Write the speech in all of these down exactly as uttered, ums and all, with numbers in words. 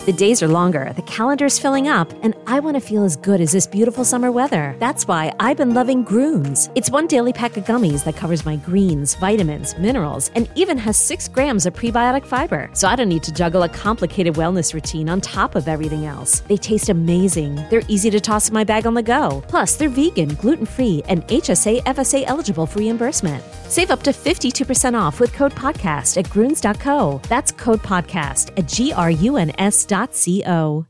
The days are longer, the calendar's filling up, and I want to feel as good as this beautiful summer weather. That's why I've been loving Grooms. It's one daily pack of gummies that covers my greens, vitamins, minerals, and even has six grams of prebiotic fiber. So I don't need to juggle a complicated wellness routine on top of everything else. They taste amazing. They're easy to toss in my bag on the go. Plus, they're vegan, gluten-free, and H S A F S A eligible for reimbursement. Save up to fifty-two percent off with code podcast at grooms dot co. That's code podcast at G R U N S dot C O.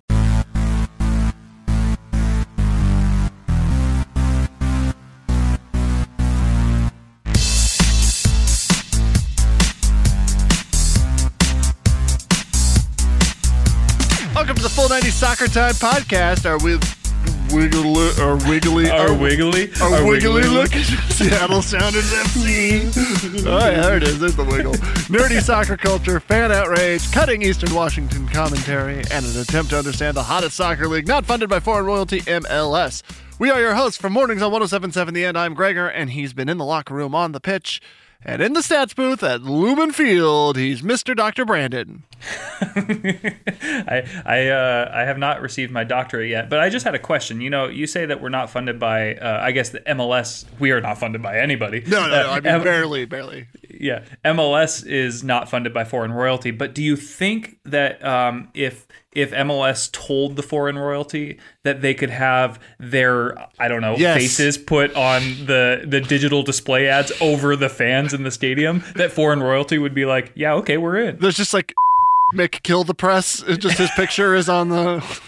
Welcome to the Full ninety Soccer Time podcast. Are we wiggly or wiggly Our wiggly Our, our wiggly, wiggly look at Seattle Sounders F C. Oh yeah, there it is. There's the wiggle. Nerdy soccer culture, fan outrage, cutting Eastern Washington commentary, and an attempt to understand the hottest soccer league not funded by foreign royalty, M L S. We are your hosts for Mornings on one oh seven point seven The End. I'm Gregor, and he's been in the locker room, on the pitch, and in the stats booth at Lumen Field. He's Mister Doctor Brandon. I I uh, I have not received my doctorate yet, but I just had a question. You know, you say that we're not funded by, uh, I guess the M L S. We are not funded by anybody. No, no, no. Uh, I mean, M- barely, barely. Yeah, M L S is not funded by foreign royalty. But do you think that um, if if M L S told the foreign royalty that they could have their, I don't know, Yes. faces put on the the digital display ads over the fans in the stadium, that foreign royalty would be like, yeah, okay, we're in. There's just like Mick kill the press. It's just his picture is on the.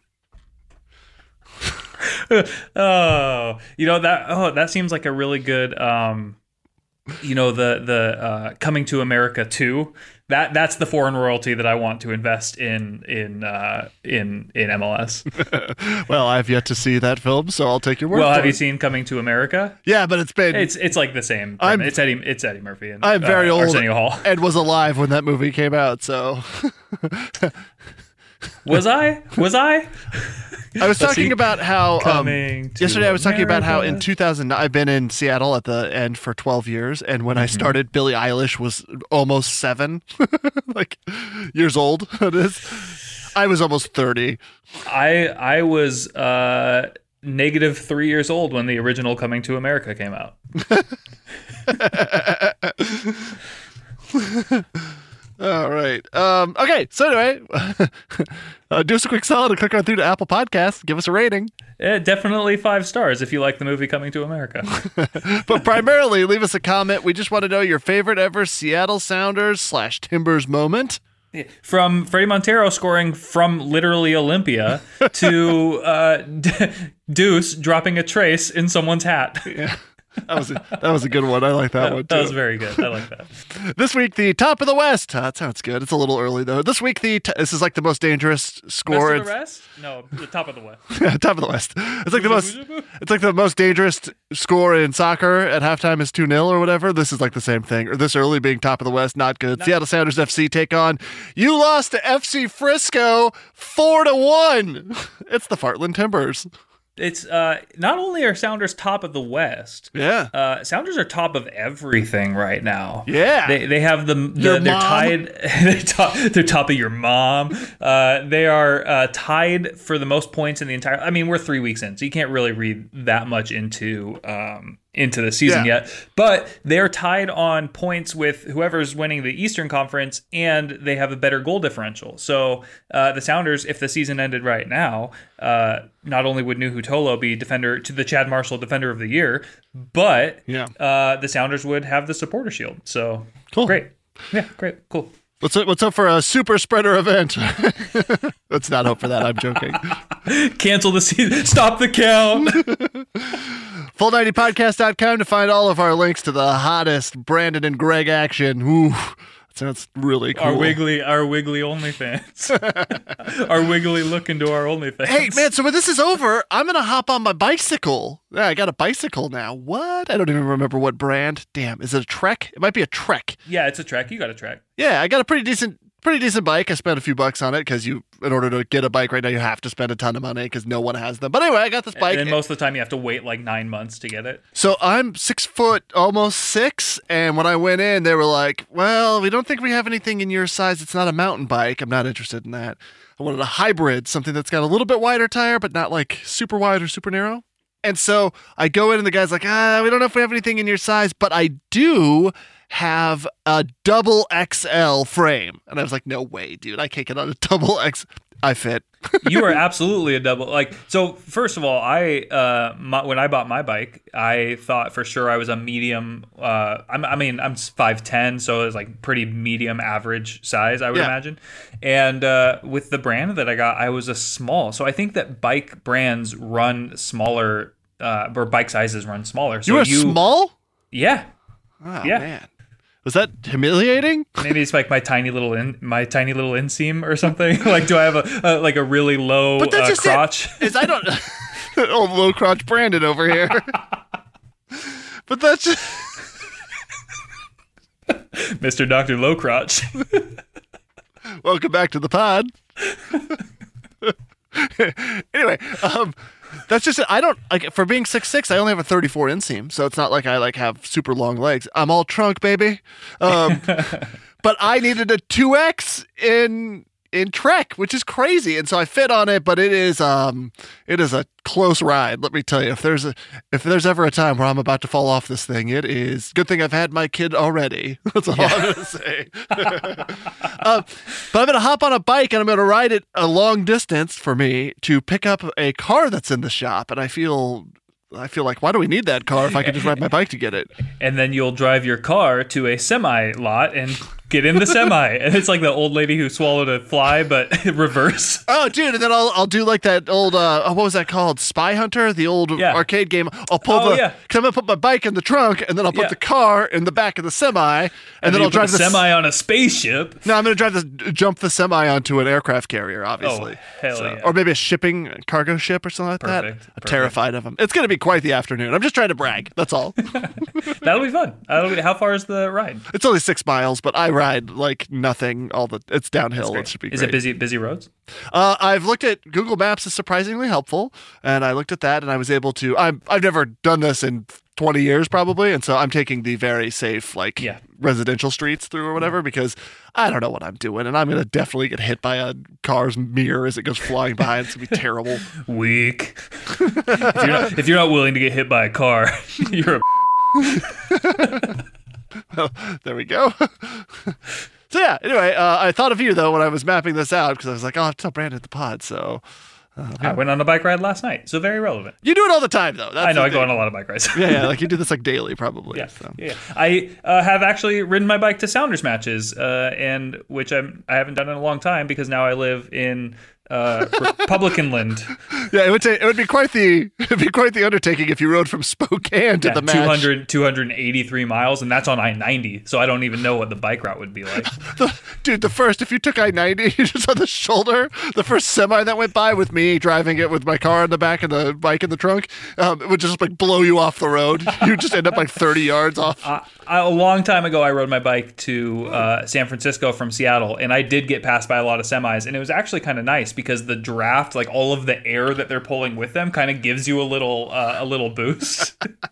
Oh, you know that. Oh, that seems like a really good. Um, you know the the uh, Coming to America two. That that's the foreign royalty that I want to invest in in uh, in in M L S. Well, I've yet to see that film, so I'll take your word Well, for have it. you seen Coming to America? Yeah, but it's been. It's it's like the same. I'm- It's Eddie it's Eddie Murphy and I'm very uh, old Arsenio Hall. and was alive when that movie came out, so. Was I? Was I? I was Let's talking see. about how um, Coming to yesterday I was talking about how in America. two thousand I've been in Seattle at the end for twelve years, and when Mm-hmm. I started, Billie Eilish was almost seven, like years old. It is. I was almost thirty. I I was uh, negative three years old when the original Coming to America came out. All right. Um, okay. So anyway, uh, do us a quick solid and click on through to Apple Podcasts. Give us a rating, Yeah, definitely five stars if you like the movie Coming to America. but primarily leave us a comment. We just want to know your favorite ever Seattle Sounders slash Timbers moment. From Freddie Montero scoring from literally Olympia to uh, Deuce dropping a trace in someone's hat. Yeah. That was a, that was a good one. I like that, one too. That was very good. I like that. This week, the top of the West. Uh, that sounds good. It's a little early though. This week, the t- this is like the most dangerous score. Best of the rest? No, the top of the West. Yeah, top of the West. It's like the most. It's like the most dangerous score in soccer at halftime is two nil or whatever. This is like the same thing. Or this early being top of the West, not good. Not- Seattle Sounders F C take on. You lost to F C Frisco four to one. It's the Fartland Timbers. It's uh, not only are Sounders top of the West, Yeah. uh, Sounders are top of everything right now. Yeah. They they have the, Your the they're mom. tied they're, top, they're top of your mom. Uh, they are uh, tied for the most points in the entire. I mean, we're three weeks in, so you can't really read that much into um, into the season Yeah. yet. But they're tied on points with whoever's winning the Eastern Conference, and they have a better goal differential. So uh, the Sounders, if the season ended right now, uh, not only would Nuhu Tolo be defender to the Chad Marshall Defender of the Year, but Yeah. uh, the Sounders would have the Supporter Shield. So Cool. great. Yeah, great. Cool. What's up, what's up for a super spreader event? Let's not hope for that. I'm joking. Cancel the season. Stop the count. full ninety podcast dot com to find all of our links to the hottest Brandon and Greg action. Ooh, that sounds really cool. Our Wiggly, our Wiggly OnlyFans. Our Wiggly look into our OnlyFans. Hey, man, so when this is over, I'm going to hop on my bicycle. Yeah, I got a bicycle now. What? I don't even remember what brand. Damn, is it a Trek? It might be a Trek. Yeah, it's a Trek. You got a Trek. Yeah, I got a pretty decent pretty decent bike. I spent a few bucks on it because you, in order to get a bike right now, you have to spend a ton of money because no one has them. But anyway, I got this bike. And then most of the time you have to wait like nine months to get it. So I'm six foot, almost six. And when I went in, they were like, well, we don't think we have anything in your size. It's not a mountain bike. I'm not interested in that. I wanted a hybrid, something that's got a little bit wider tire, but not like super wide or super narrow. And so I go in and the guy's like, ah, we don't know if we have anything in your size, but I do have a double X L frame. And I was like, no way, dude. I can't get on a double X. I fit. You are absolutely a double. Like, so first of all, I uh, my, when I bought my bike, I thought for sure I was a medium. Uh, I'm, I mean, I'm five ten, so it's like pretty medium average size, I would Yeah. imagine. And uh, with the brand that I got, I was a small. So I think that bike brands run smaller, uh, or bike sizes run smaller. So You were you, small? Yeah. Oh, Yeah. man. Was that humiliating? Maybe it's like my tiny little in, my tiny little inseam or something. Like, do I have a, a like a really low But that's uh, just crotch? it. Is I don't old low crotch Brandon over here. But that's just Mister Doctor Low Crotch. welcome back to the pod. Anyway, um that's just it. I don't like for being six six, I only have a thirty-four inseam, so it's not like I like have super long legs. I'm all trunk, baby. Um but I needed a two X in in Trek, which is crazy. And so I fit on it, but it is um it is a close ride, let me tell you. If there's a if there's ever a time where I'm about to fall off this thing, it is. Good thing I've had my kid already. That's all yeah. I'm gonna say. um, but I'm gonna hop on a bike and I'm gonna ride it a long distance for me to pick up a car that's in the shop. And I feel I feel like, why do we need that car if I could just ride my bike to get it? And then you'll drive your car to a semi lot and get in the semi. And it's like the old lady who swallowed a fly, but reverse. Oh, dude. And then I'll I'll do like that old, uh, oh, what was that called? Spy Hunter, the old yeah. arcade game. I'll pull oh, the, yeah. cause I'm going to put my bike in the trunk and then I'll put yeah. the car in the back of the semi. And, and then, then I'll drive the the semi on a spaceship. No, I'm going to drive the, jump the semi onto an aircraft carrier, obviously. Oh, hell so, yeah. Or maybe a shipping cargo ship or something like Perfect. that. I'm Perfect. terrified of them. It's going to be quite the afternoon. I'm just trying to brag. That's all. That'll be fun. That'll be, how far is the ride? It's only six miles, but I ride like nothing. All the it's downhill. It should be Is great. it busy busy roads? Uh, I've looked at Google Maps is surprisingly helpful, and I looked at that, and I was able to. I'm I've never done this in twenty years probably, and so I'm taking the very safe like yeah. residential streets through or whatever because I don't know what I'm doing, and I'm gonna definitely get hit by a car's mirror as it goes flying by. It's gonna be terrible. Weak. if, you're not, if you're not willing to get hit by a car, you're a. Well, there we go. So yeah, anyway, uh, I thought of you though when I was mapping this out because I was like, oh, I'll tell Brandon at the pod. So uh, I went on a bike ride last night, so very relevant. You do it all the time though. That's I know I thing. go on a lot of bike rides. yeah, yeah, like you do this like daily probably. Yeah, so. yeah. I uh, have actually ridden my bike to Sounders matches, uh, and which I'm I haven't done in a long time because now I live in uh, Republican Land. Yeah, it would take, it would be quite the it'd be quite the undertaking if you rode from Spokane to yeah, the match. two hundred, two hundred eighty-three miles, and that's on I ninety, so I don't even know what the bike route would be like. the, dude, the first, if you took I ninety just on the shoulder, the first semi that went by with me driving it with my car in the back and the bike in the trunk, um, it would just like blow you off the road. You just end up like thirty yards off. Uh, I, a long time ago, I rode my bike to uh, San Francisco from Seattle, and I did get passed by a lot of semis, and it was actually kind of nice because the draft, like all of the air that they're pulling with them, kind of gives you a little uh, a little boost.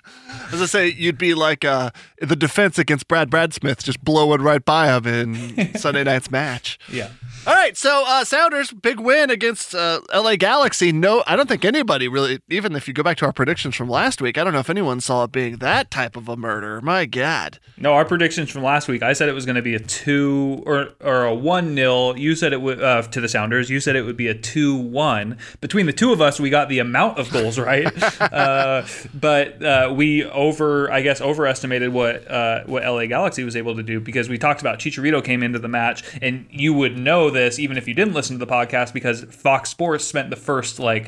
As I say, you'd be like uh, the defense against Brad Bradsmith, just blowing right by him in Sunday night's match. Yeah. All right, so uh, Sounders, big win against uh, L A Galaxy. No, I don't think anybody really, even if you go back to our predictions from last week, I don't know if anyone saw it being that type of a murder. My God. No, our predictions from last week, I said it was going to be a two or or a one nil. You said it would uh, to the Sounders. You said it would be a two one. Between the two of us, we got the amount of goals right, uh, but uh, we over, I guess, overestimated what uh, what L A Galaxy was able to do because we talked about Chicharito came into the match, and you would know this even if you didn't listen to the podcast because Fox Sports spent the first like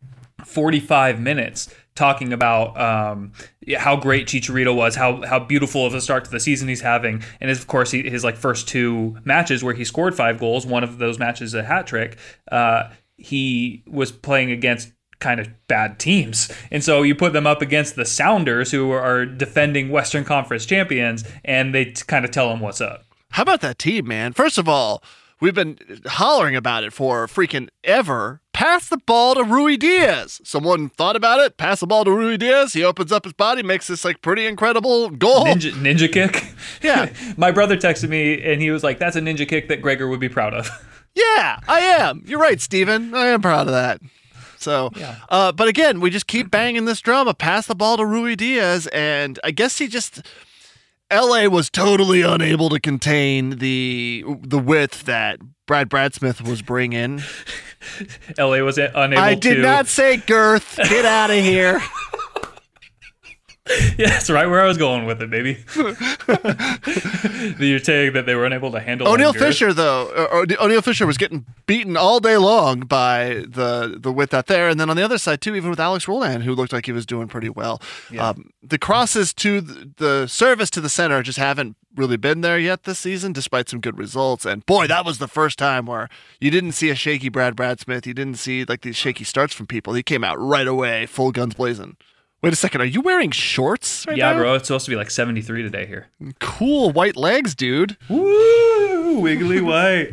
forty-five minutes talking about um, how great Chicharito was, how how beautiful of a start to the season he's having, and his, of course he, his like first two matches where he scored five goals, one of those matches a hat trick. Uh, he was playing against kind of bad teams, and so you put them up against the Sounders, who are defending Western Conference champions, and they t- kind of tell him what's up. How about that team, man? First of all, we've been hollering about it for freaking ever. Pass the ball to Rui Diaz. Someone thought about it. Pass the ball to Rui Diaz. He opens up his body, makes this like pretty incredible goal. Ninja, ninja kick. Yeah. My brother texted me and he was like, that's a ninja kick that Gregor would be proud of. Yeah, I am. You're right, Steven. I am proud of that. So, Yeah. uh, but again, we just keep banging this drum of pass the ball to Rui Diaz, and I guess he just L A was totally unable to contain the the width that Brad Bradsmith was bringing. L A was unable to. I did to... not say girth. Get out of here. Yeah, that's right where I was going with it, baby. You're saying that they were unable to handle O'Neal girth. Fisher, though, uh, O'Neal Fisher was getting beaten all day long by the the width out there, and then on the other side too, even with Alex Roldan, who looked like he was doing pretty well. Yeah. Um, the crosses to the, the service to the center just haven't really been there yet this season, despite some good results. And boy, that was the first time where you didn't see a shaky Brad Bradsmith. You didn't see like these shaky starts from people. He came out right away, full guns blazing. Wait a second, are you wearing shorts right Yeah, now? bro, it's supposed to be like seventy-three today here. Cool white legs, dude. Woo, wiggly white.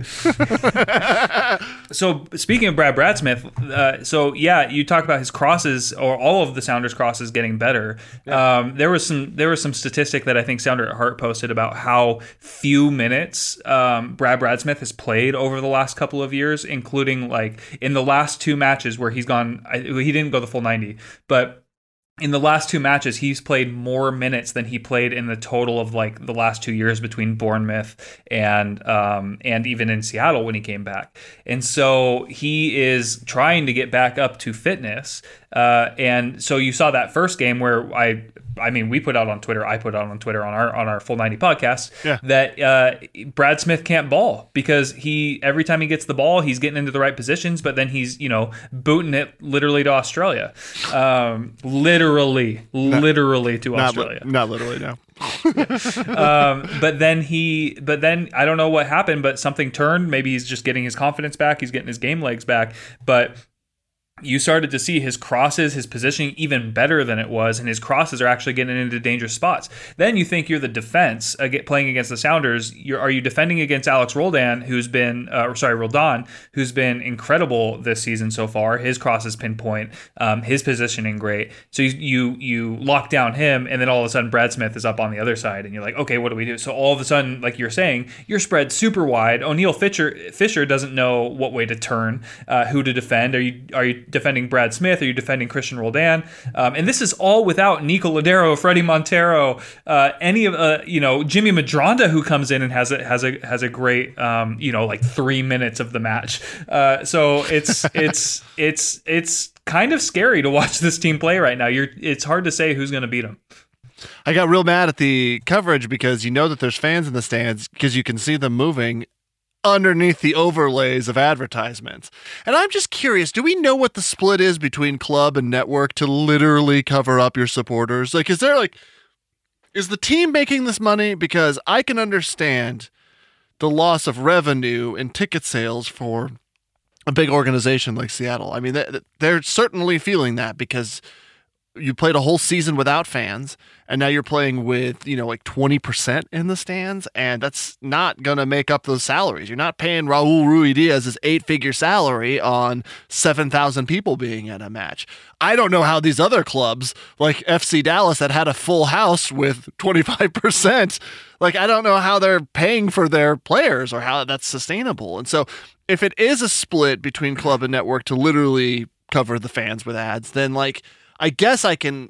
So speaking of Brad Bradsmith, uh, so yeah, you talk about his crosses or all of the Sounders crosses getting better. Yeah. Um, there was some there was some statistic that I think Sounder at Heart posted about how few minutes um, Brad Bradsmith has played over the last couple of years, including like in the last two matches where he's gone. I, he didn't go the full ninety, but in the last two matches, he's played more minutes than he played in the total of like the last two years between Bournemouth and um, and even in Seattle when he came back. And so he is trying to get back up to fitness. Uh, and so you saw that first game where I, I mean, we put out on Twitter, I put out on Twitter on our on our Full ninety podcast yeah. that uh, Brad Smith can't ball because he every time he gets the ball, he's getting into the right positions, but then he's you know booting it literally to Australia, um, literally, not, literally to not Australia, li- not literally, no. um, but then he, but then I don't know what happened, but something turned. Maybe he's just getting his confidence back. He's getting his game legs back, but. You started to see his crosses, his positioning even better than it was, and his crosses are actually getting into dangerous spots. Then you think you're the defense uh, get, playing against the Sounders. You're, are you defending against Alex Roldan, who's been, uh, sorry, Roldan, who's been incredible this season so far? His crosses pinpoint, um, his positioning great. So you, you you lock down him, and then all of a sudden Brad Smith is up on the other side, and you're like, okay, what do we do? So all of a sudden, like you're saying, you're spread super wide. O'Neal Fisher Fisher doesn't know what way to turn, uh, who to defend. Are you are you defending Brad Smith? Are you defending Christian Roldan? Um, and this is all without Nico Ladero, Freddie Montero, uh, any of uh, you know Jimmy Madronda, who comes in and has a has a has a great um, you know like three minutes of the match. Uh, so it's it's it's it's kind of scary to watch this team play right now. You're it's hard to say who's going to beat them. I got real mad at the coverage because you know that there's fans in the stands because you can see them moving underneath the overlays of advertisements. And I'm just curious, do we know what the split is between club and network to literally cover up your supporters? Like, is there like, is the team making this money? Because I can understand the loss of revenue in ticket sales for a big organization like Seattle. I mean, they're certainly feeling that because you played a whole season without fans, and now you're playing with, you know, like twenty percent in the stands, and that's not going to make up those salaries. You're not paying Raul Ruidiaz's eight-figure salary on seven thousand people being at a match. I don't know how these other clubs, like F C Dallas, that had a full house with twenty-five percent, like, I don't know how they're paying for their players or how that's sustainable. And so if it is a split between club and network to literally cover the fans with ads, then, like, I guess I can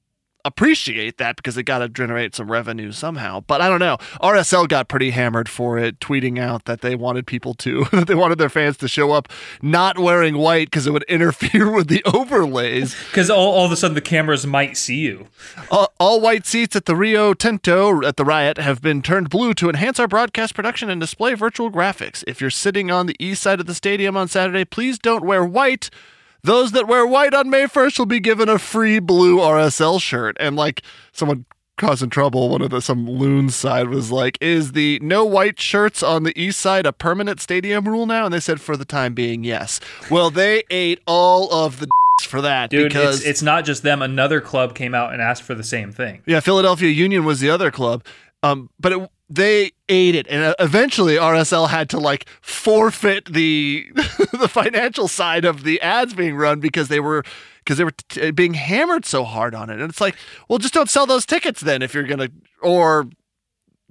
appreciate that because they got to generate some revenue somehow. But I don't know. R S L got pretty hammered for it, tweeting out that they wanted people to, that they wanted their fans to show up not wearing white because it would interfere with the overlays. Because all, all of a sudden the cameras might see you. All, all white seats at the Rio Tinto at the Riot have been turned blue to enhance our broadcast production and display virtual graphics. If you're sitting on the east side of the stadium on Saturday, please don't wear white. Those that wear white on May first will be given a free blue R S L shirt. And like someone causing trouble, one of the some loons side was like, is the no white shirts on the east side a permanent stadium rule now? And they said for the time being, yes. Well, they ate all of the for that. Dude, because it's, it's not just them. Another club came out and asked for the same thing. Yeah, Philadelphia Union was the other club. Um, but it, they ate it, and eventually R S L had to like forfeit the the financial side of the ads being run because they were because they were t- being hammered so hard on it. And it's like, well, just don't sell those tickets then if you're gonna, or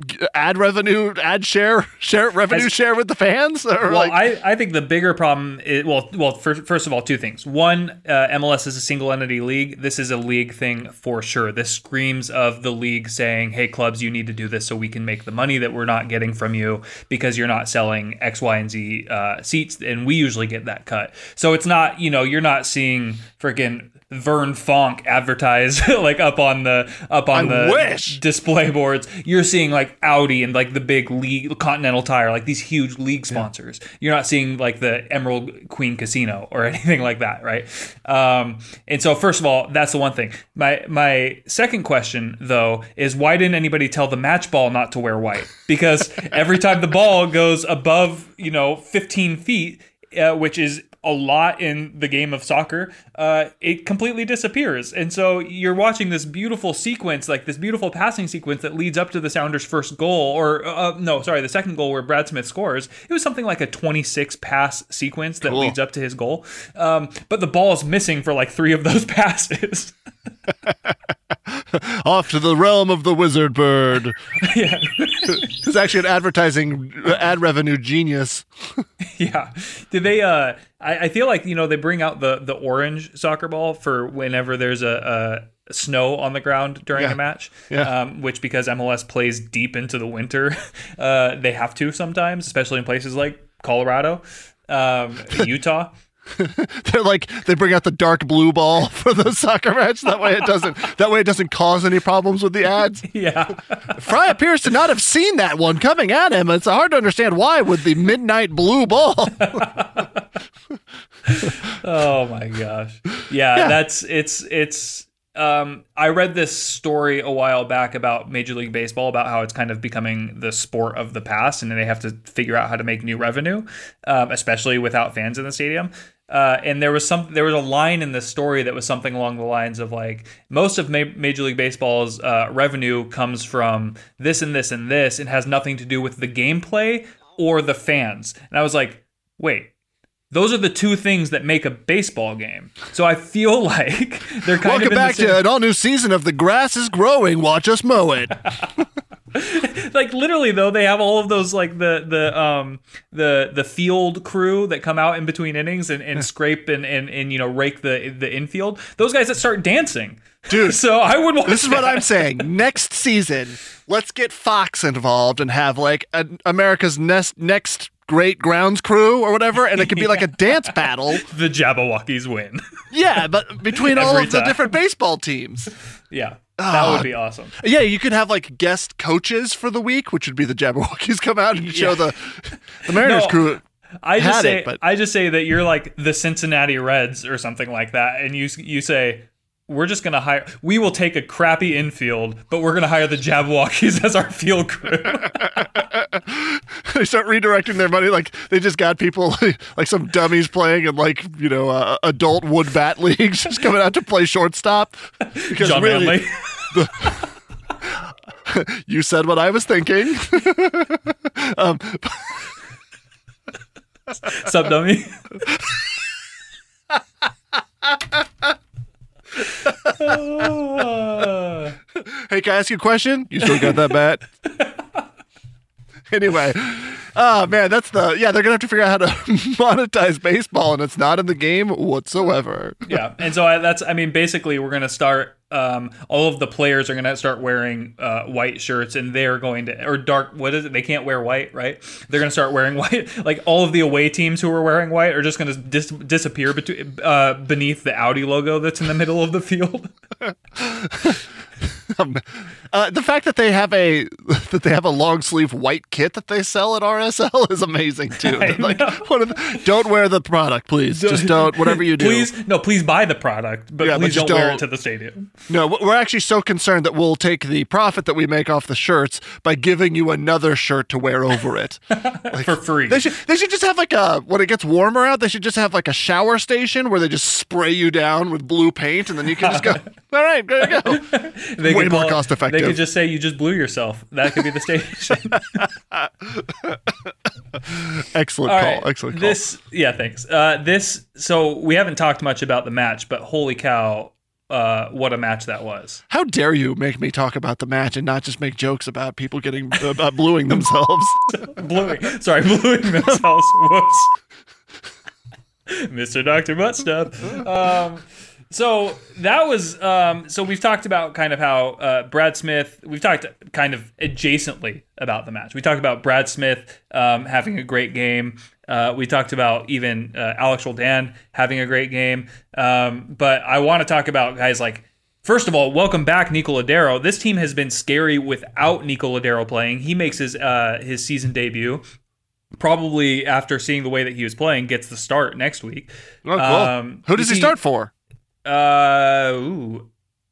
ad revenue, ad share, share revenue As, share with the fans? Or well, like... I, I think the bigger problem is, well, well, first, first of all, two things. One, uh, M L S is a single entity league. This is a league thing for sure. This screams of the league saying, hey, clubs, you need to do this so we can make the money that we're not getting from you because you're not selling X, Y, and Z uh, seats. And we usually get that cut. So it's not, you know, you're not seeing freaking Vern Fonk advertised like up on the up on I the wish. display boards. You're seeing like Audi and like the big league, Continental Tire, like these huge league sponsors. Yeah. You're not seeing like the Emerald Queen Casino or anything like that, right? Um, and so first of all, that's the one thing. My my second question though is why didn't anybody tell the match ball not to wear white? Because every time the ball goes above, you know, fifteen feet, uh, which is a lot in the game of soccer, uh, it completely disappears. And so you're watching this beautiful sequence, like this beautiful passing sequence that leads up to the Sounders' first goal, or uh, no, sorry, the second goal where Brad Smith scores. It was something like a twenty-six pass sequence that cool. leads up to his goal. Um, but the ball is missing for like three of those passes. Off to the realm of the wizard bird. Yeah. He's actually an advertising ad revenue genius. Yeah. Did they, uh, I, I feel like, you know, they bring out the, the orange soccer ball for whenever there's a, a snow on the ground during yeah. a match, yeah. um, which because M L S plays deep into the winter, uh, they have to sometimes, especially in places like Colorado, um, Utah. They're like they bring out the dark blue ball for the soccer match. That way it doesn't. That way it doesn't cause any problems with the ads. Yeah, Fry appears to not have seen that one coming at him. It's hard to understand why with the midnight blue ball. Oh my gosh! Yeah, Yeah. that's it's it's. Um, I read this story a while back about Major League Baseball about how it's kind of becoming the sport of the past, and they have to figure out how to make new revenue, um, especially without fans in the stadium. Uh, and there was some, there was a line in this story that was something along the lines of like, most of Ma- Major League Baseball's uh, revenue comes from this and this and this, and has nothing to do with the gameplay or the fans. And I was like, wait. Those are the two things that make a baseball game. So I feel like they're kind Welcome of in back the same- to an all-new season of The Grass is Growing. Watch us mow it. Like literally though, they have all of those like the the um the the field crew that come out in between innings and, and scrape and, and and you know rake the the infield. Those guys that start dancing. Dude, so I would watch this is that. what I'm saying. Next season, let's get Fox involved and have like a, America's next next great grounds crew or whatever, and it could be like a dance battle. The Jabberwockies win. Yeah, but between all Every of the time. different baseball teams. Yeah, that would be awesome. Yeah, you could have like guest coaches for the week, which would be the Jabberwockies come out and show Yeah. the the Mariners No, crew. I just had say it, but- I just say that you're like the Cincinnati Reds or something like that, and you you say. We're just going to hire, we will take a crappy infield, but we're going to hire the Jabberwockies as our field crew. They start redirecting their money like they just got people like some dummies playing in like, you know, uh, adult wood bat leagues just coming out to play shortstop. Because John really, Manley. you said what I was thinking. um, Sup, dummy? Hey, can I ask you a question? You still got that bat? Anyway, oh man, that's the yeah. They're gonna have to figure out how to monetize baseball, and it's not in the game whatsoever. Yeah, and so I, that's I mean, basically, we're gonna start. Um, all of the players are gonna start wearing uh, white shirts, and they're going to or dark. What is it? They can't wear white, right? They're gonna start wearing white. Like all of the away teams who are wearing white are just gonna dis- disappear between uh, beneath the Audi logo that's in the middle of the field. Um, uh, the fact that they have a that they have a long sleeve white kit that they sell at R S L is amazing too. I Like, know. one of the, don't wear the product, please. Just don't. Whatever you do, Please, no, please buy the product, but Yeah, but please just don't, wear don't- it to the stadium. No, we're actually so concerned that we'll take the profit that we make off the shirts by giving you another shirt to wear over it. Like, For free. They should they should just have like a when it gets warmer out, they should just have like a shower station where they just spray you down with blue paint and then you can just go, all right, there you go. They Way could more call- cost effective. They could just say you just blew yourself. That could be the station. Excellent All call. right, Excellent call. This, yeah, thanks. Uh, this, so we haven't talked much about the match, but holy cow, uh, what a match that was. How dare you make me talk about the match and not just make jokes about people getting about bluing themselves? bluing, sorry, bluing themselves. Whoops, Mister Doctor Butt Stuff. Um, So that was, um, so we've talked about kind of how uh, Brad Smith, we've talked kind of adjacently about the match. We talked about Brad Smith um, having a great game. Uh, we talked about even uh, Alex Roldan having a great game. Um, but I want to talk about guys like, first of all, welcome back, Nico Lodeiro. This team has been scary without Nico Lodeiro playing. He makes his uh, his season debut. Probably after seeing the way that he was playing, gets the start next week. Oh, cool. Um, Who does he, he start for? Uh, ooh.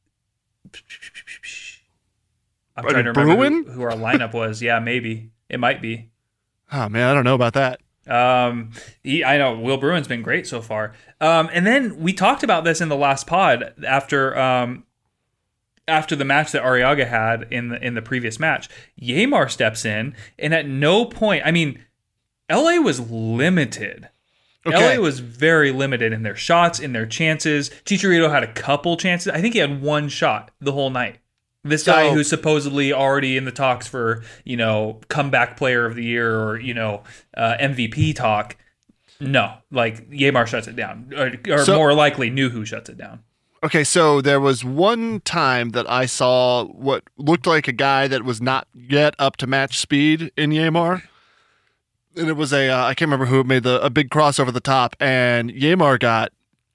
I'm Are trying to remember who, who our lineup was. Yeah, maybe. It might be. Oh, man, I don't know about that. Um, he, I know Will Bruin's been great so far. Um, and then we talked about this in the last pod after um, after the match that Arriaga had in the in the previous match. Yeimar steps in, and at no point, I mean, L A was limited. Okay. L A was very limited in their shots, in their chances. Chicharito had a couple chances. I think he had one shot the whole night. This so, guy who's supposedly already in the talks for, you know, comeback player of the year or, you know, uh, M V P talk. No, like Yeimar shuts it down, or, or so, more likely Nuhu shuts it down. Okay, so there was one time that I saw what looked like a guy that was not yet up to match speed in Yeimar. And it was a, uh, I can't remember who made the a big cross over the top, and Yeimar got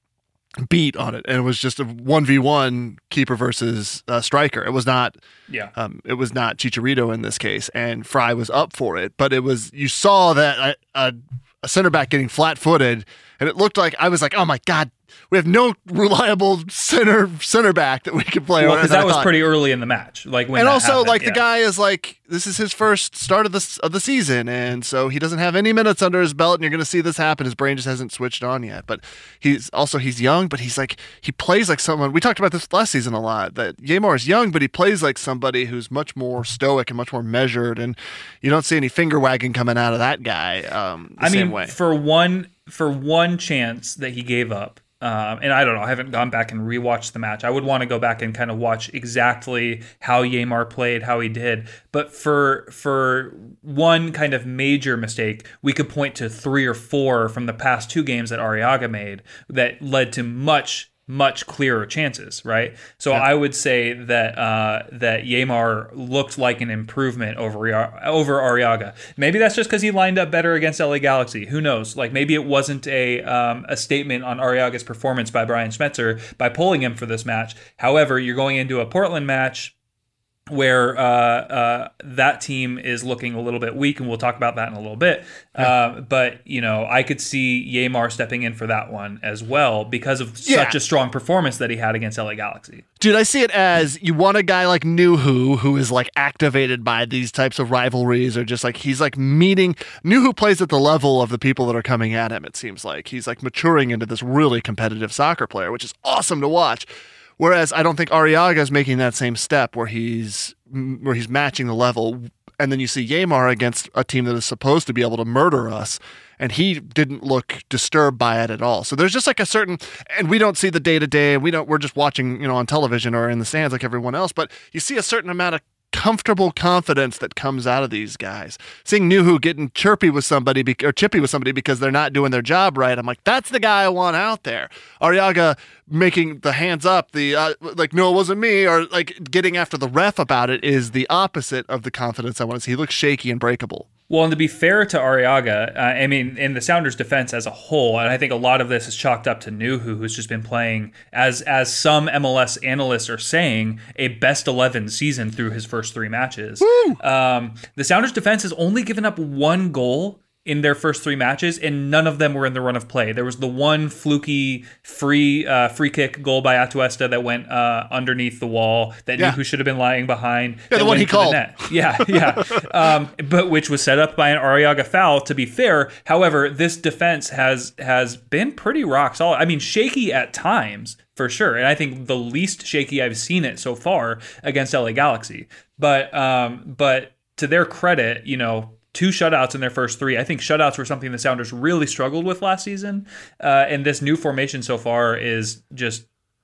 beat on it, and it was just a one v one keeper versus uh, striker. It was not, yeah, um, it was not Chicharito in this case, and Fry was up for it, but it was, you saw that a, a, a center back getting flat footed, and it looked like, I was like, oh my God, we have no reliable center center back that we can play. Well, because that was pretty early in the match, like when. And also, happened, like yeah. the guy is like, this is his first start of the of the season, and so he doesn't have any minutes under his belt, and you're going to see this happen. His brain just hasn't switched on yet. But he's also he's young, but he's like he plays like someone. We talked about this last season a lot. That Yeimar is young, but he plays like somebody who's much more stoic and much more measured, and you don't see any finger wagging coming out of that guy. Um, the I same mean, way. for one for one chance that he gave up. Um, and I don't know, I haven't gone back and rewatched the match. I would want to go back and kind of watch exactly how Yeimar played, how he did. But for for one kind of major mistake, we could point to three or four from the past two games that Arriaga made that led to much, much clearer chances, right? So yeah. I would say that uh, that Yeimar looked like an improvement over over Arriaga. Maybe that's just because he lined up better against L A Galaxy. Who knows? Like maybe it wasn't a um, a statement on Arriaga's performance by Brian Schmetzer by pulling him for this match. However, you're going into a Portland match where uh, uh, that team is looking a little bit weak, and we'll talk about that in a little bit. Yeah. Uh, but, you know, I could see Yeimar stepping in for that one as well because of yeah. such a strong performance that he had against L A Galaxy. Dude, I see it as you want a guy like Nuhu who is like activated by these types of rivalries, or just like he's like meeting. Nuhu plays at the level of the people that are coming at him, it seems like. He's like maturing into this really competitive soccer player, which is awesome to watch. Whereas I don't think Arriaga is making that same step where he's where he's matching the level. And then you see Yeimar against a team that is supposed to be able to murder us, and he didn't look disturbed by it at all. So there's just like a certain, and we don't see the day to day, and we don't. We're just watching, you know, on television or in the stands like everyone else. But you see a certain amount of comfortable confidence that comes out of these guys. Seeing Nuhu getting chirpy with somebody be- or chippy with somebody because they're not doing their job right, I'm like, that's the guy I want out there. Arriaga making the hands up, the uh, like, no, it wasn't me, or like getting after the ref about it is the opposite of the confidence I want to see. He looks shaky and breakable. Well, and to be fair to Arriaga, uh, I mean, in the Sounders' defense as a whole, and I think a lot of this is chalked up to Nuhu, who's just been playing, as as some M L S analysts are saying, a best eleven season through his first three matches. Um, the Sounders' defense has only given up one goal in their first three matches, and none of them were in the run of play. There was the one fluky free uh, free kick goal by Atuesta that went uh, underneath the wall that yeah. Nuhu should have been lying behind. Yeah, the one he called. Yeah, yeah. um, but which was set up by an Arriaga foul, to be fair. However, this defense has has been pretty rock solid. I mean, shaky at times, for sure. And I think the least shaky I've seen it so far against L A Galaxy. But um, but to their credit, you know, two shutouts in their first three. I think shutouts were something the Sounders really struggled with last season. Uh, and this new formation so far is just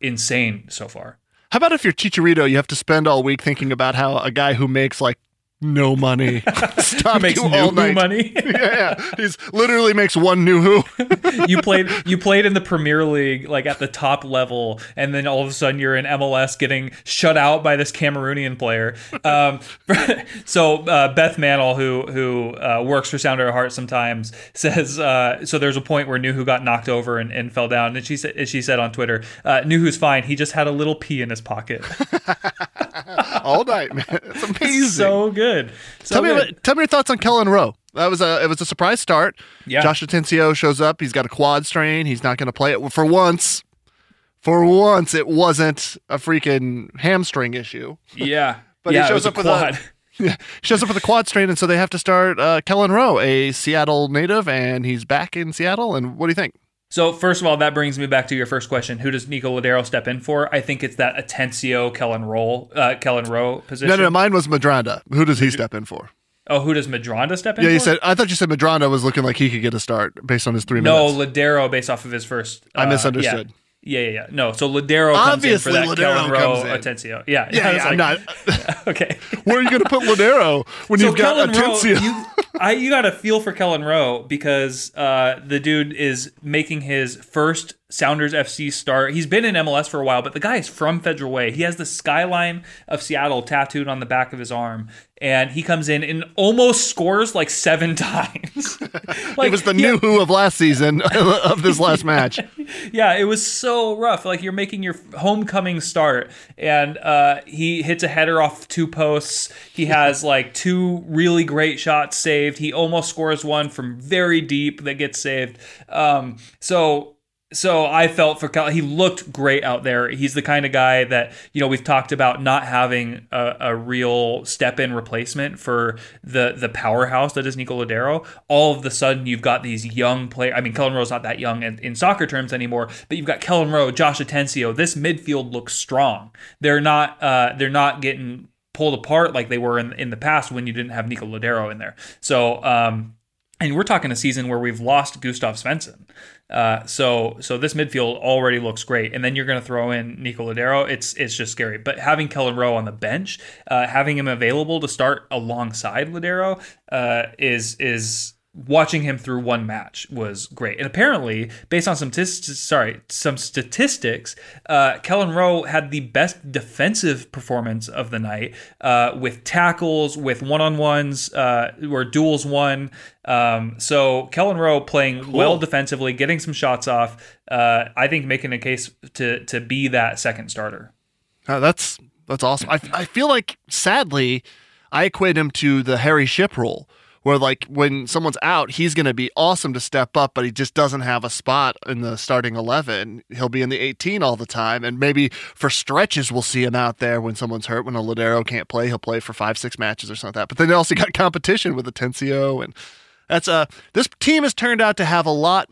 insane so far. How about if you're Chicharito, you have to spend all week thinking about how a guy who makes like no money stopped makes you new all night. money. yeah, yeah, he's literally makes one new who. you played you played in the Premier League like at the top level, and then all of a sudden you're in M L S getting shut out by this Cameroonian player. Um, so uh, Beth Mantle, who who uh, works for Sounder at Heart sometimes, says uh, so. There's a point where Nuhu got knocked over and, and fell down, and she said she said on Twitter, uh, "Nuhu's fine. He just had a little pee in his pocket." all night, man. It's amazing. So good. So tell me, good. about, tell me your thoughts on Kellen Rowe. That was a it was a surprise start. Yeah. Josh Atencio shows up. He's got a quad strain. He's not going to play it for once. For once, it wasn't a freaking hamstring issue. Yeah, but yeah, he shows up with quad. a yeah, he shows up with a quad strain, and so they have to start uh, Kellen Rowe, a Seattle native, and he's back in Seattle. And what do you think? So first of all, that brings me back to your first question: who does Nico Lodeiro step in for? I think it's that Atencio Kellen Rowe, uh, Kellen Rowe position. No, no, no, mine was Madranda. Who does he step in for? Oh, who does Madranda step in yeah, for? you said. I thought you said Madranda was looking like he could get a start based on his three no, minutes. No, Lodeiro based off of his first. Uh, I misunderstood. Yeah. Yeah, yeah, yeah. No, so Lodeiro comes Obviously, in for that Lodeiro Kellen Rowe comes in. Atencio. Yeah, Yeah, I was yeah, I'm like, not. okay. Where are you going to put Lodeiro when So you've got Kellen Rowe, Atencio? you, I, you got to feel for Kellen Rowe because uh, the dude is making his first Sounders F C start. He's been in M L S for a while, but the guy is from Federal Way. He has the skyline of Seattle tattooed on the back of his arm, and he comes in and almost scores like seven times. like, He was the he new had- who of last season of this last match. Yeah, it was so rough. Like you're making your homecoming start, and uh, he hits a header off two posts. He has like two really great shots saved. He almost scores one from very deep that gets saved. Um, so. So I felt for Cal. He looked great out there. He's the kind of guy that, you know, we've talked about not having a, a real step-in replacement for the the powerhouse that is Nico Lodeiro. All of a sudden, you've got these young players. I mean, Kellen Rowe's not that young in, in soccer terms anymore, but you've got Kellen Rowe, Josh Atencio. This midfield looks strong. They're not. Uh, they're not getting pulled apart like they were in in the past when you didn't have Nico Lodeiro in there. So. Um, And we're talking a season where we've lost Gustav Svensson. Uh, so so this midfield already looks great. And then you're going to throw in Nico Lodeiro. It's it's just scary. But having Kellen Rowe on the bench, uh, having him available to start alongside Lodeiro uh, is is... watching him through one match was great. And apparently, based on some tis- sorry, some statistics, uh, Kellen Rowe had the best defensive performance of the night uh, with tackles, with one-on-ones, uh, or duels won. Um, so Kellen Rowe playing Cool. well defensively, getting some shots off, uh, I think making a case to to be that second starter. Uh, that's that's awesome. I, I feel like, sadly, I equate him to the Harry Shipp role, where like when someone's out, he's going to be awesome to step up, but he just doesn't have a spot in the starting eleven. He'll be in the eighteen all the time, and maybe for stretches we'll see him out there when someone's hurt. When a Lodeiro can't play, he'll play for five, six matches or something like that. But then they also got competition with Atencio, and that's uh this team has turned out to have a lot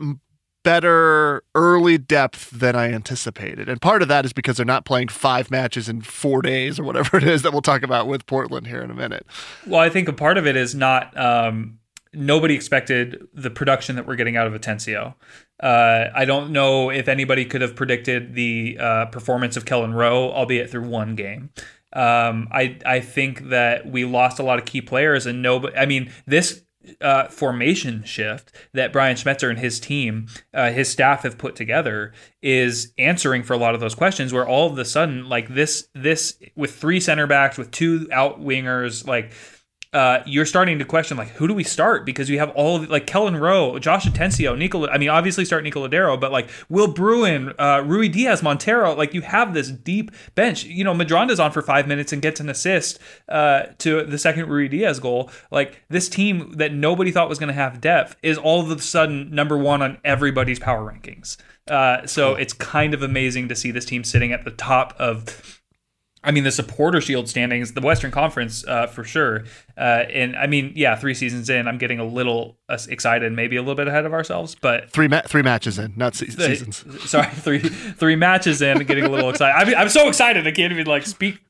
better early depth than I anticipated. And part of that is because they're not playing five matches in four days or whatever it is that we'll talk about with Portland here in a minute. Well, I think a part of it is not um, nobody expected the production that we're getting out of Atencio. Uh, I don't know if anybody could have predicted the uh, performance of Kellen Rowe, albeit through one game. Um, I I think that we lost a lot of key players, and nobody. I mean, this uh, formation shift that Brian Schmetzer and his team, uh, his staff have put together is answering for a lot of those questions. Where all of a sudden, like this, this with three center backs, with two out wingers, like. Uh, you're starting to question, like, who do we start? Because you have all of, like, Kellen Rowe, Josh Atencio, Nico, I mean, obviously start Nico Lodeiro, but, like, Will Bruin, uh, Rui Diaz, Montero, like, you have this deep bench. You know, Madranda's on for five minutes and gets an assist uh, to the second Rui Diaz goal. Like, this team that nobody thought was going to have depth is all of a sudden number one on everybody's power rankings. Uh, so it's kind of amazing to see this team sitting at the top of... I mean, the supporter shield standings, the Western Conference uh, for sure. Uh, and I mean, yeah, three seasons in, I'm getting a little uh, excited, maybe a little bit ahead of ourselves, but Three ma- three matches in, not se- the- seasons. Sorry, three three matches in, getting a little excited. I mean, I'm so excited I can't even like speak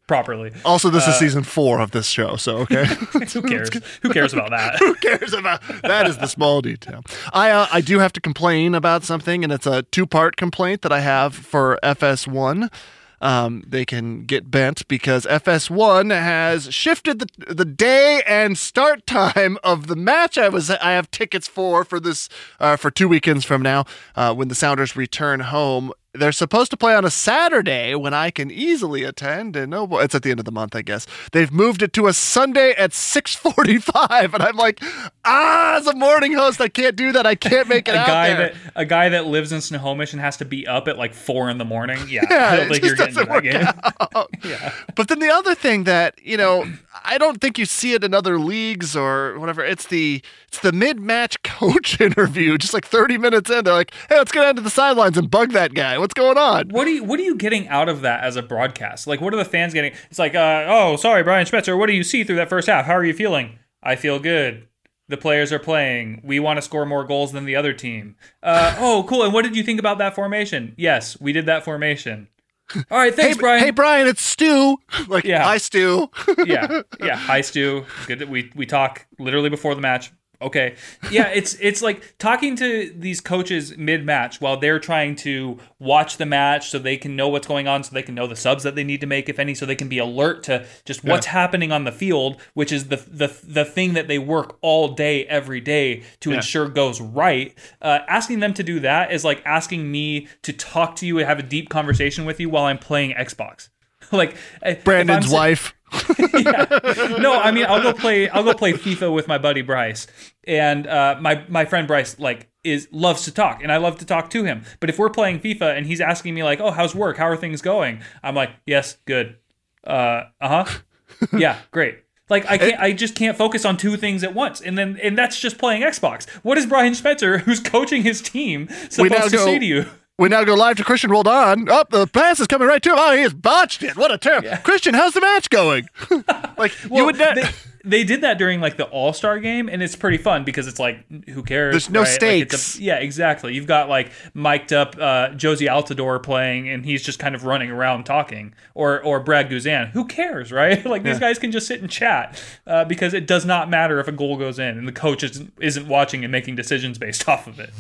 properly. Also, this uh, is season four of this show, so okay. Who cares? Who cares about that? Who cares about that? Is the small detail. I uh, I do have to complain about something, and it's a two-part complaint that I have for F S one. Um, they can get bent because F S one has shifted the the day and start time of the match I was I have tickets for for this uh, for two weekends from now uh, when the Sounders return home. They're supposed to play on a Saturday when I can easily attend, and oh boy, it's at the end of the month, I guess. They've moved it to a Sunday at six forty-five, and I'm like, ah, as a morning host, I can't do that. I can't make it a out guy there. That, a guy that lives in Snohomish and has to be up at like four in the morning. Yeah, yeah I don't think you're getting to that game. yeah. But then the other thing that, you know, I don't think you see it in other leagues or whatever. It's the it's the mid-match coach interview, just like thirty minutes in. They're like, hey, let's get down to the sidelines and bug that guy. What's going on? What are you What are you getting out of that as a broadcast? Like, what are the fans getting? It's like, uh, oh, sorry, Brian Schmetzer. What do you see through that first half? How are you feeling? I feel good. The players are playing. We want to score more goals than the other team. Uh, oh, cool. And what did you think about that formation? Yes, we did that formation. All right, thanks, hey, Brian. Hey, Brian, it's Stu. Like, yeah. hi, Stu. yeah, yeah. Hi, Stu. Good that we we talk literally before the match. Okay. Yeah, it's it's like talking to these coaches mid-match while they're trying to watch the match so they can know what's going on, so they can know the subs that they need to make, if any, so they can be alert to just what's yeah. happening on the field, which is the the the thing that they work all day, every day to yeah. ensure goes right. Uh, asking them to do that is like asking me to talk to you and have a deep conversation with you while I'm playing Xbox. Like Brandon's wife. yeah. No, I mean I'll go play I'll go play FIFA with my buddy Bryce. And uh, my my friend Bryce like is loves to talk, and I love to talk to him. But if we're playing FIFA and he's asking me like, "Oh, how's work? How are things going?" I'm like, "Yes, good." Uh, uh-huh. Yeah, great. Like I can't I just can't focus on two things at once. And then and that's just playing Xbox. What is Brian Schmetzer, who's coaching his team, supposed to go, say to you? We now go live to Christian Roldan. Oh, the pass is coming right to him. Oh, he has botched it. What a terrible. Yeah. Christian, how's the match going? like, well, you would not. They, they did that during like the All-Star game, and it's pretty fun because it's like, who cares? There's no right? stakes. Like a, yeah, exactly. You've got like mic'd up uh, Josie Altidore playing, and he's just kind of running around talking. Or or Brad Guzan. Who cares, right? Like these yeah. guys can just sit and chat uh, because it does not matter if a goal goes in, and the coach isn't, isn't watching and making decisions based off of it.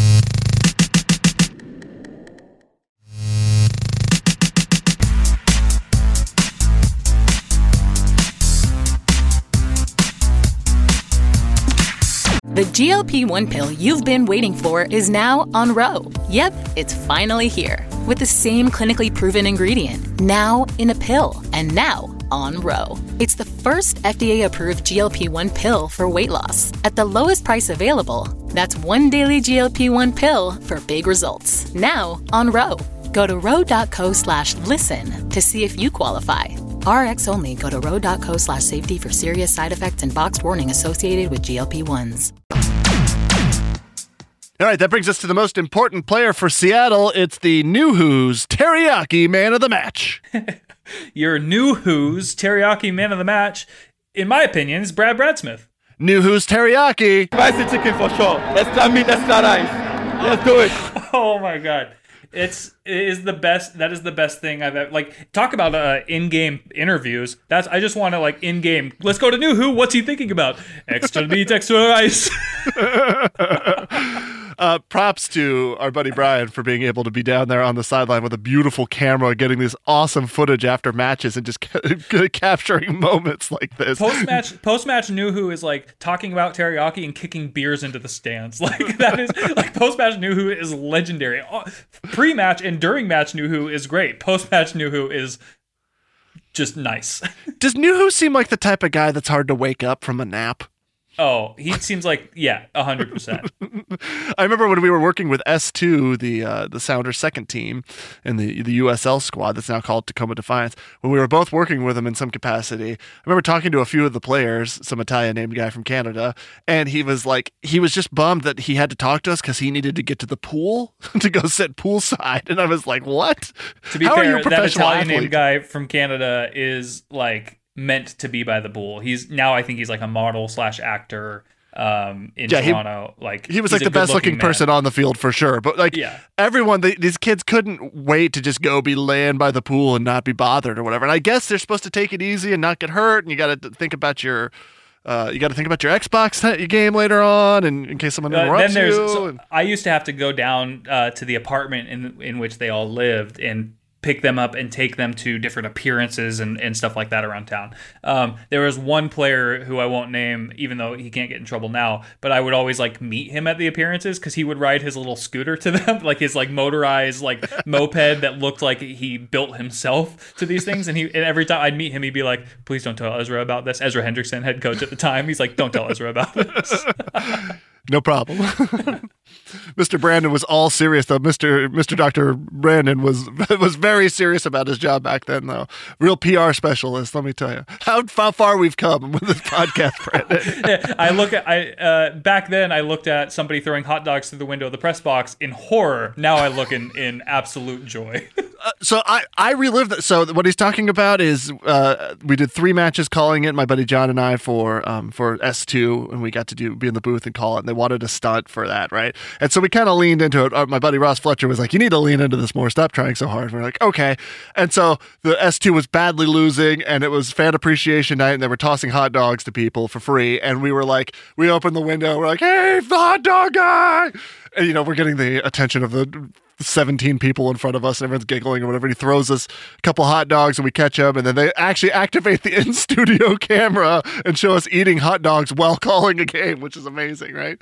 The G L P one pill you've been waiting for is now on Ro. Yep, it's finally here. With the same clinically proven ingredient. Now in a pill. And now on Ro. It's the first F D A-approved G L P one pill for weight loss. At the lowest price available. That's one daily G L P one pill for big results. Now on Ro. Go to ro.co slash listen to see if you qualify. R X only. Go to ro.co slash safety for serious side effects and boxed warning associated with G L P ones. All right, that brings us to the most important player for Seattle. It's the New Who's Teriyaki Man of the Match. Your New Who's Teriyaki Man of the Match, in my opinion, is Brad Bradsmith. New Who's Teriyaki. Spicy chicken for sure. Extra meat, extra rice. Let's do it. Oh my God. It's it is the best. That is the best thing I've ever, like, talk about uh, in-game interviews. That's I just want to like in-game. Let's go to New Who. What's he thinking about? Extra meat, extra rice. Uh, props to our buddy Brian for being able to be down there on the sideline with a beautiful camera, getting this awesome footage after matches and just capturing moments like this. Post-match, post-match New Who is like talking about teriyaki and kicking beers into the stands. Like that is like post-match New Who is legendary. Pre-match and during match New Who is great. Post-match New Who is just nice. Does New Who seem like the type of guy that's hard to wake up from a nap? Oh, he seems like, yeah, one hundred percent. I remember when we were working with S two, the uh, the Sounders second team in the the U S L squad that's now called Tacoma Defiance, when we were both working with him in some capacity. I remember talking to a few of the players, some Italian named guy from Canada, and he was like, he was just bummed that he had to talk to us because he needed to get to the pool to go sit poolside. And I was like, what? To be How fair, are you a that Italian athlete? named guy from Canada is like meant to be by the pool. He's now I think he's like a model slash actor. um, in Yeah, he- Toronto. Like He was he's like a the best looking good-looking man. person on the field for sure. But like Yeah. everyone, they, these kids couldn't wait to just go be laying by the pool and not be bothered or whatever. And I guess they're supposed to take it easy and not get hurt. And you got to think about your, uh, you got to think about your Xbox t- game later on, and in case someone Uh, interrupts then there's. you. So and- I used to have to go down uh, to the apartment in in which they all lived and pick them up and take them to different appearances and, and stuff like that around town. Um, there was one player who I won't name, even though he can't get in trouble now, but I would always like meet him at the appearances because he would ride his little scooter to them, like his like motorized like moped that looked like he built himself to these things. And he and every time I'd meet him, he'd be like, "Please don't tell Ezra about this." Ezra Hendrickson, head coach at the time, he's like, "Don't tell Ezra about this." No problem. Mister Brandon was all serious though. Mister Mister Doctor Brandon was was very serious about his job back then though. Real P R specialist, let me tell you. How, how far we've come with this podcast, Brandon. I look at I uh, back then I looked at somebody throwing hot dogs through the window of the press box in horror. Now I look in, in absolute joy. Uh, so I, I relived that. So what he's talking about is uh, we did three matches calling it, my buddy John and I, for um, for S two, and we got to do be in the booth and call it, and they wanted a stunt for that, right? And so we kind of leaned into it. Uh, my buddy Ross Fletcher was like, "You need to lean into this more. Stop trying so hard." And we're like, "Okay." And so the S two was badly losing, and it was fan appreciation night, and they were tossing hot dogs to people for free, and we were like, we opened the window, we're like, "Hey, the hot dog guy!" And, you know, we're getting the attention of the seventeen people in front of us, and everyone's giggling or whatever. And he throws us a couple hot dogs, and we catch them, and then they actually activate the in-studio camera and show us eating hot dogs while calling a game, which is amazing, right?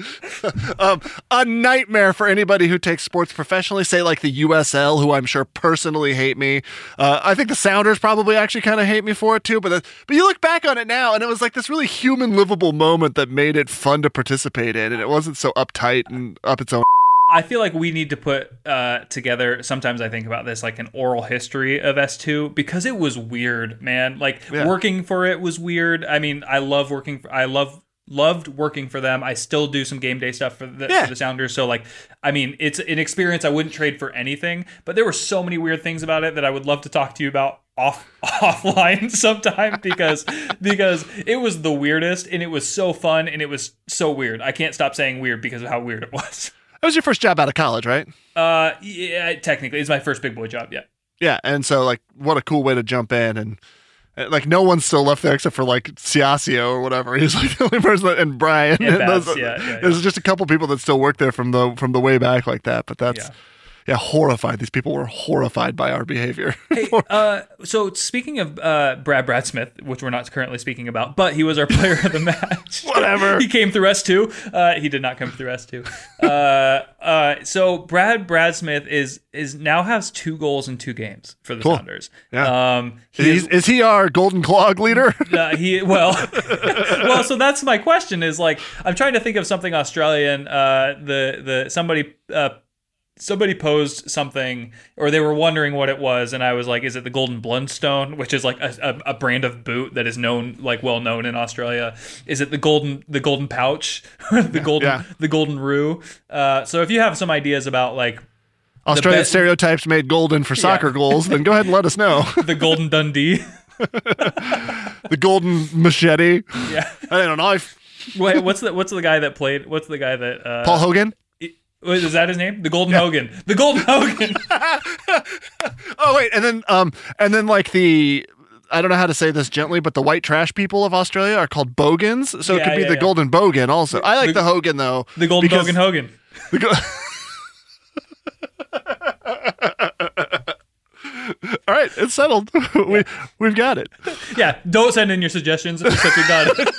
um, a nightmare for anybody who takes sports professionally, say like the U S L, who I'm sure personally hate me. Uh, I think the Sounders probably actually kind of hate me for it too, but, the, but you look back on it now, and it was like this really human, livable moment that made it fun to participate in, and it wasn't so uptight and up its own. I feel like we need to put uh, together, sometimes I think about this, like an oral history of S two, because it was weird, man. Like Yeah. working for it was weird. I mean, I love working for, I love loved working for them. I still do some game day stuff for the, Yeah. for the Sounders. So like, I mean, it's an experience I wouldn't trade for anything, but there were so many weird things about it that I would love to talk to you about off offline sometime because because it was the weirdest, and it was so fun, and it was so weird. I can't stop saying weird because of how weird it was. That was your first job out of college, right? Uh, yeah, technically, it's my first big boy job. Yeah, Yeah, and so like, what a cool way to jump in, and uh, like no one's still left there except for like Ciasio or whatever. He's like the only person, that, and Brian. And and Babs, those- yeah, yeah, There's just a couple people that still work there from the from the way back like that. But that's Yeah. yeah, horrified. These people were horrified by our behavior. Hey, uh, so speaking of uh, Brad Bradsmith, which we're not currently speaking about, but he was our player of the match. Whatever. He came through S two. Uh, he did not come through S two. Uh, uh, so Brad Bradsmith is is now has two goals in two games for the Cool. Sounders. Yeah. Um, he is, is, is he our Golden Clog leader? uh, he well, well. So that's my question. Is like I'm trying to think of something Australian. Uh, the the somebody. Uh, Somebody posed something, or they were wondering what it was, and I was like, "Is it the Golden Blundstone, which is like a, a, a brand of boot that is known, like well known in Australia? Is it the golden, the golden pouch, or the golden, Yeah. the golden roo?" Uh, so if you have some ideas about like Australian bet- stereotypes made golden for soccer Yeah. goals, then go ahead and let us know. the Golden Dundee, The golden machete. yeah. I don't know. If Wait, what's the what's the guy that played? What's the guy that uh, Paul Hogan. Wait, is that his name? The Golden Hogan. The Golden Hogan. Oh wait, and then um, and then like the. I don't know how to say this gently, but the white trash people of Australia are called bogans, so it Yeah, could be yeah, the yeah. golden bogan also. I like the, The- Hogan though. The Golden because Hogan Hogan. the go- All right, it's settled. we we've got it. Yeah, don't send in your suggestions except we got it.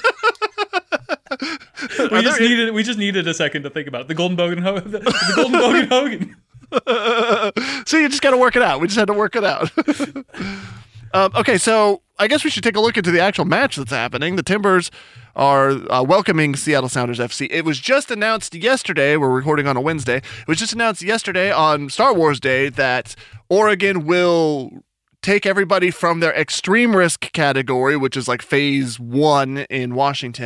we Are just there- needed we just needed a second to think about it. The Golden Bogan Hogan. The, the Golden Bogan Hogan. So you just got to work it out. We just had to work it out. um, okay, so I guess we should take a look into the actual match that's happening. The Timbers are uh, welcoming Seattle Sounders F C. It was just announced yesterday. We're recording on a Wednesday. It was just announced yesterday on Star Wars Day that Oregon will take everybody from their extreme risk category, which is like phase one in Washington,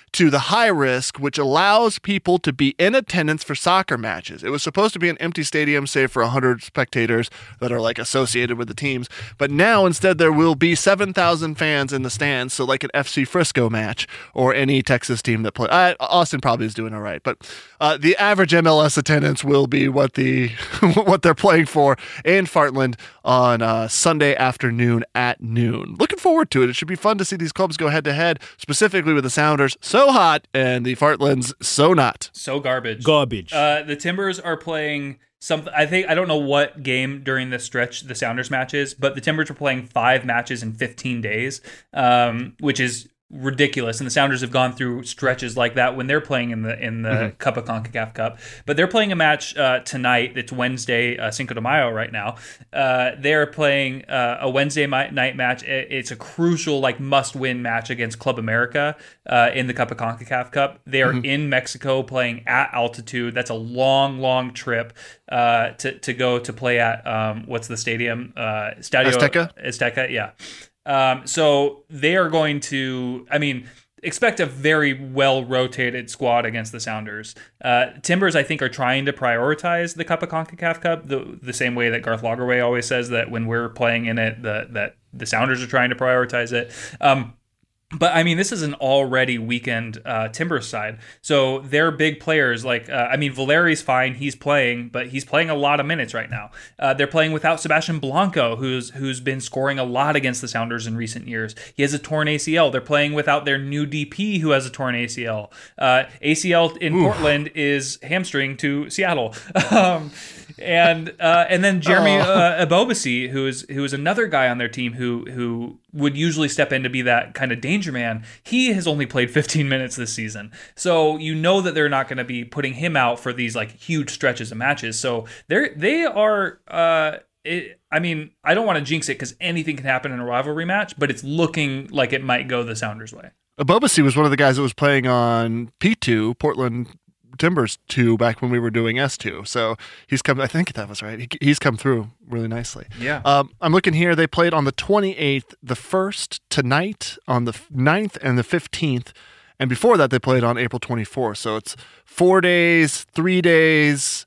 to the high risk, which allows people to be in attendance for soccer matches. It was supposed to be an empty stadium, save for one hundred spectators that are like associated with the teams. But now instead there will be seven thousand fans in the stands. So like an F C Frisco match or any Texas team that play. Uh, Austin probably is doing all right, but uh, the average M L S attendance will be what the what they're playing for in Fartland on uh, Sunday afternoon at noon. Looking forward to it. It should be fun to see these clubs go head to head, specifically with the Sounders so hot and the Fartlands so not. So garbage. Garbage. Uh, the Timbers are playing something. I think I don't know what game during this stretch the Sounders matches, but the Timbers are playing five matches in fifteen days, um, which is ridiculous. And the Sounders have gone through stretches like that when they're playing in the in the mm-hmm. Cup of CONCACAF Cup. But they're playing a match uh, tonight. It's Wednesday, uh, Cinco de Mayo right now. Uh, they're playing uh, a Wednesday night match. It's a crucial, like, must-win match against Club America uh, in the Cup of CONCACAF Cup. They are mm-hmm. in Mexico playing at altitude. That's a long, long trip uh, to to go to play at um, what's the stadium? Uh, Estadio Azteca. Azteca, yeah. Um, so they are going to, I mean, expect a very well-rotated squad against the Sounders. Uh, Timbers, I think, are trying to prioritize the Cup of CONCACAF Cup the the same way that Garth Lagerwey always says that when we're playing in it, the, that the Sounders are trying to prioritize it. Um, But, I mean, this is an already weakened uh, Timbers side. So they're big players. Like, uh, I mean, Valeri's fine. He's playing, but he's playing a lot of minutes right now. Uh, they're playing without Sebastian Blanco, who's who's been scoring a lot against the Sounders in recent years. He has a torn A C L. They're playing without their new D P, who has a torn A C L. Uh, A C L in Oof. Portland is hamstring to Seattle. um, and uh, and then Jeremy oh. uh, Ebobisse, who is who is another guy on their team who who would usually step in to be that kind of danger man. He has only played fifteen minutes this season, so you know that they're not going to be putting him out for these like huge stretches of matches. So they're they are. Uh, it, I mean, I don't want to jinx it because anything can happen in a rivalry match, but it's looking like it might go the Sounders' way. Ebobisse was one of the guys that was playing on P two, Portland Timbers two, back when we were doing S two. So he's come, I think that was right. He, he's come through really nicely. Yeah. Um, I'm looking here. They played on the twenty-eighth, the first tonight, on the ninth and the fifteenth. And before that, they played on April twenty-fourth. So it's four days, three days,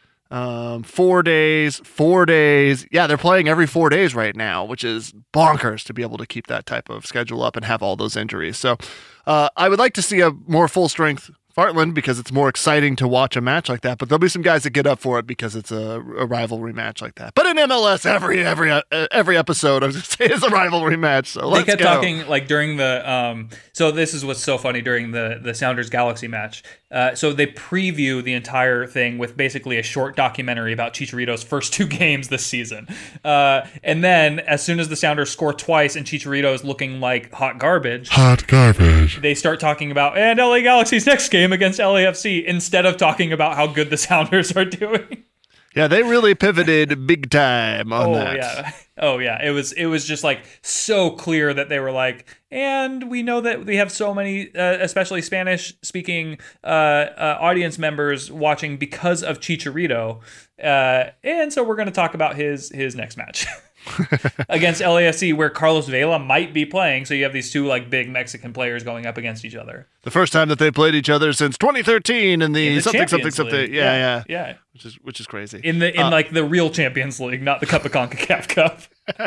um, four days, four days. Yeah, they're playing every four days right now, which is bonkers to be able to keep that type of schedule up and have all those injuries. So uh, I would like to see a more full-strength Fartland because it's more exciting to watch a match like that, but there'll be some guys that get up for it because it's a, a rivalry match like that. But in M L S, every every uh, every episode, I was going to say, is a rivalry match. So let's they kept go. talking like during the. Um, so this is what's so funny during the the Sounders Galaxy match. Uh, so they preview the entire thing with basically a short documentary about Chicharito's first two games this season, uh, and then as soon as the Sounders score twice and Chicharito is looking like hot garbage, hot garbage, they start talking about and L A Galaxy's next game against L A F C instead of talking about how good the Sounders are doing. Yeah, they really pivoted big time on oh, that. Yeah. Oh yeah, it was it was just like so clear that they were like, and we know that we have so many, uh, especially Spanish-speaking uh, uh, audience members watching because of Chicharito, uh, and so we're going to talk about his his next match. Against L A F C, where Carlos Vela might be playing. So you have these two like big Mexican players going up against each other. The first time that they played each other since twenty thirteen in the, in the something Champions something League. something. Yeah, yeah, yeah, yeah. Which is which is crazy. In the in uh, like the real Champions League, not the Cup of CONCACAF Cup.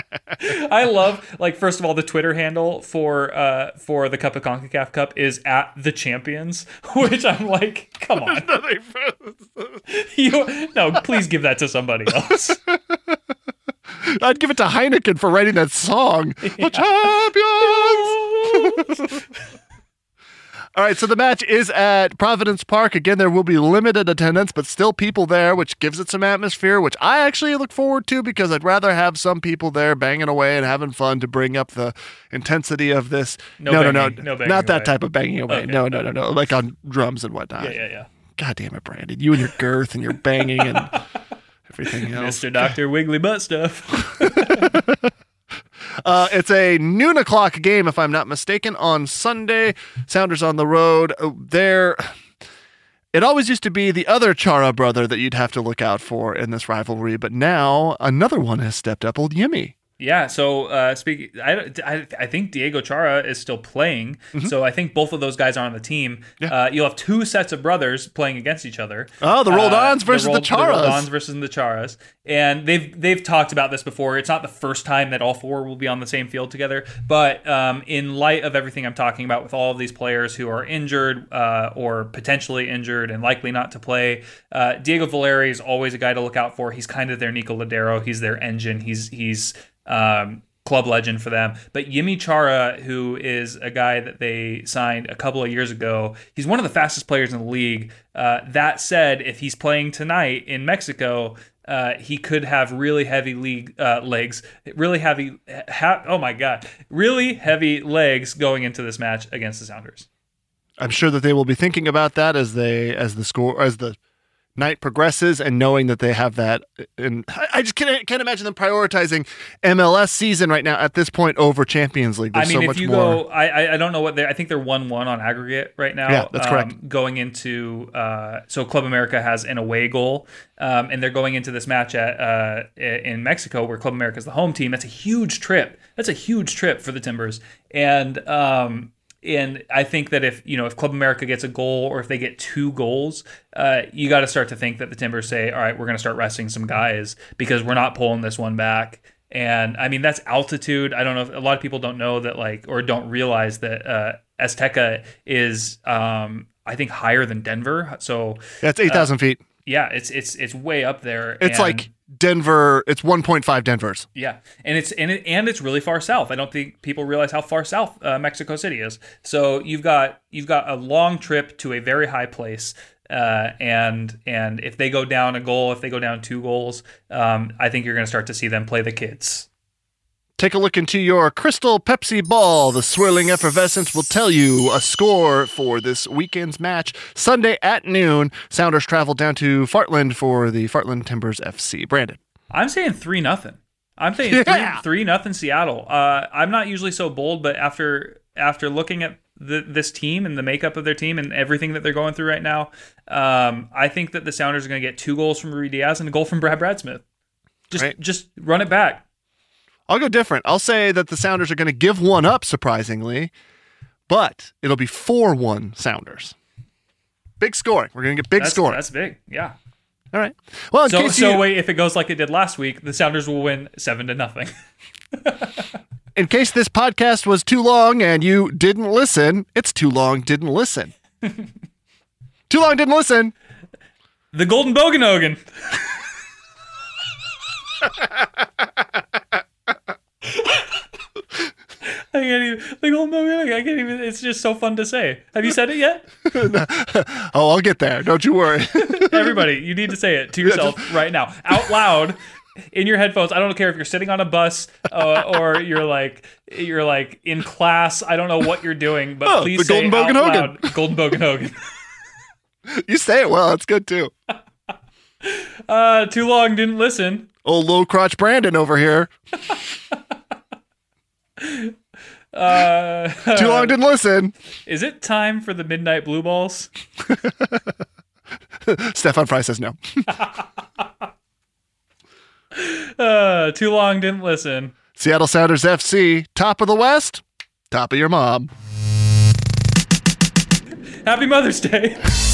I love, like, first of all, the Twitter handle for uh for the Cup of CONCACAF Cup is at the Champions, which I'm like, come on. you, no, please give that to somebody else. I'd give it to Heineken for writing that song. Yeah. The Champions! All right, so the match is at Providence Park. Again, there will be limited attendance, but still people there, which gives it some atmosphere, which I actually look forward to because I'd rather have some people there banging away and having fun to bring up the intensity of this. No, no, banging, no, no, no not that away. type of banging away. Okay. No, no, no, no, like on drums and whatnot. Yeah, yeah, yeah. God damn it, Brandon. You and your girth and your banging and everything else. Mister Doctor Wiggly Butt Stuff. Uh, it's a noon o'clock game, if I'm not mistaken, on Sunday. Sounders on the road. There, it always used to be the other Chara brother that you'd have to look out for in this rivalry, but now another one has stepped up. Old Yimmy Yeah, so uh, speaking, I, I, I think Diego Chara is still playing, mm-hmm. so I think both of those guys are on the team. Yeah. Uh, you'll have two sets of brothers playing against each other. Oh, the Roldans uh, versus the, Rold, the Charas. The Roldans versus the Charas. And they've they've talked about this before. It's not the first time that all four will be on the same field together, but um, in light of everything I'm talking about with all of these players who are injured uh, or potentially injured and likely not to play, uh, Diego Valeri is always a guy to look out for. He's kind of their Nico Ladero. He's their engine. He's he's Um, club legend for them. But Yimi Chara, who is a guy that they signed a couple of years ago, he's one of the fastest players in the league. Uh, that said, if he's playing tonight in Mexico, uh, he could have really heavy league uh, legs, really heavy, ha- oh my God, really heavy legs going into this match against the Sounders. I'm sure that they will be thinking about that as they, as the score, as the night progresses, and knowing that they have that. And I just can't, can't imagine them prioritizing M L S season right now at this point over Champions League. There's I mean, so if much you more. go, I I don't know what they. I think they're one one on aggregate right now. Yeah, that's um, correct. Going into uh, so Club America has an away goal, um, and they're going into this match at uh, in Mexico where Club America is the home team. That's a huge trip. That's a huge trip for the Timbers, and um. And I think that if you know if Club America gets a goal or if they get two goals, uh, you got to start to think that the Timbers say, all right, we're going to start resting some guys because we're not pulling this one back. And I mean, that's altitude. I don't know if a lot of people don't know that, like, or don't realize that uh, Azteca is, um, I think, higher than Denver. So that's eight thousand uh, feet. Yeah, it's it's it's way up there. It's and, like Denver. It's one point five Denvers. Yeah, and it's and it and it's really far south. I don't think people realize how far south uh, Mexico City is. So you've got you've got a long trip to a very high place, uh, and and if they go down a goal, if they go down two goals, um, I think you're going to start to see them play the kids. Take a look into your crystal Pepsi ball. The swirling effervescence will tell you a score for this weekend's match. Sunday at noon, Sounders travel down to Fartland for the Fartland Timbers F C. Brandon. I'm saying three nothing. I'm saying yeah. three three nothing Seattle. Uh, I'm not usually so bold, but after after looking at the, this team and the makeup of their team and everything that they're going through right now, um, I think that the Sounders are going to get two goals from Ruidiaz and a goal from Brad Bradsmith. Just right. just run it back. I'll go different. I'll say that the Sounders are going to give one up, surprisingly, but it'll be four one Sounders. Big scoring. We're going to get big that's, scoring. That's big, yeah. All right. Well, in so case so you, wait, if it goes like it did last week, the Sounders will win seven to nothing. In case this podcast was too long and you didn't listen, it's too long didn't listen. Too long didn't listen. The Golden Boganogan. I can't even, like, oh no, I can't even, it's just so fun to say. Have you said it yet? Oh, I'll get there. Don't you worry. Everybody, you need to say it to yourself yeah, just... right now, out loud, in your headphones. I don't care if you're sitting on a bus uh, or you're like, you're like in class. I don't know what you're doing, but oh, please say Golden out loud, Golden Boganogan. You say it well. That's good too. Uh, too long didn't listen. Old low crotch Brandon over here. Uh, Too long didn't listen. Is it time for the Midnight Blue Balls? Stefan Fry says no. uh, too long didn't listen. Seattle Sounders F C, top of the West, top of your mom. Happy Mother's Day.